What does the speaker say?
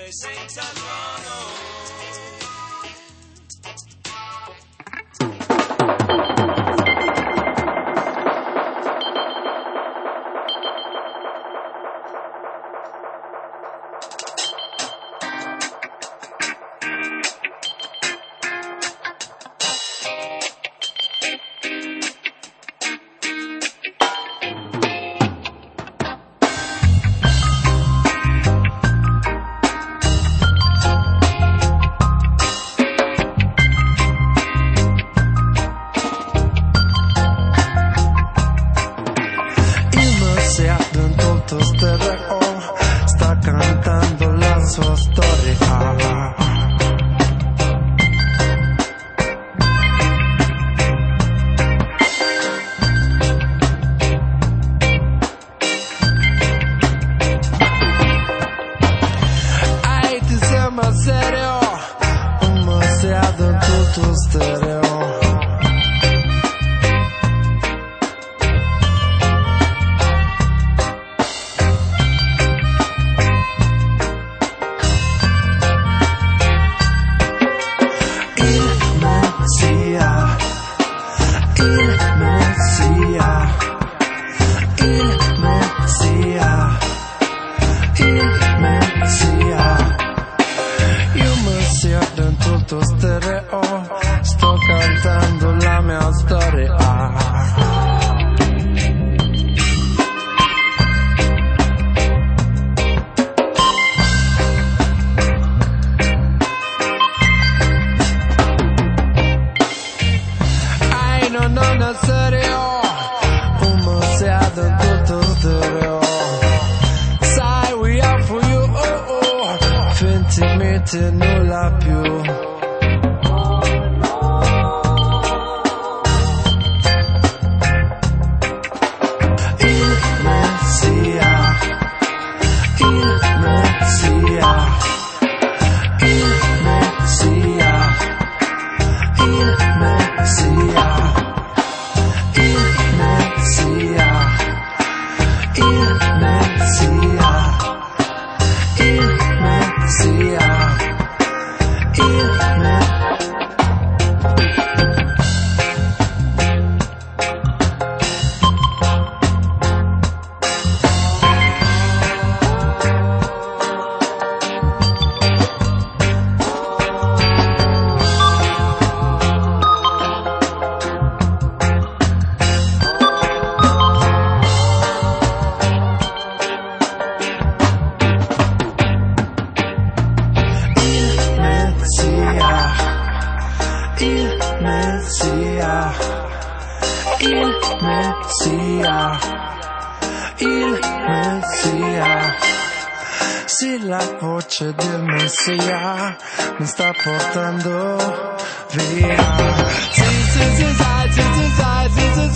e senza suono. Stereo sta cantando la sua storia. Ehi, ti sembra serio? Un mozziato in tutto stereo. Stereo, sto cantando la mia storia. Ehi, no, non è serio, un mozziato in tutto stereo. Sai, we are for you, oh oh, finti miti e nulla più. Il Messia, sì, la voce del Messia mi sta portando via. Sì, sì, sì, sai, sì, sì, sai, sì, sì,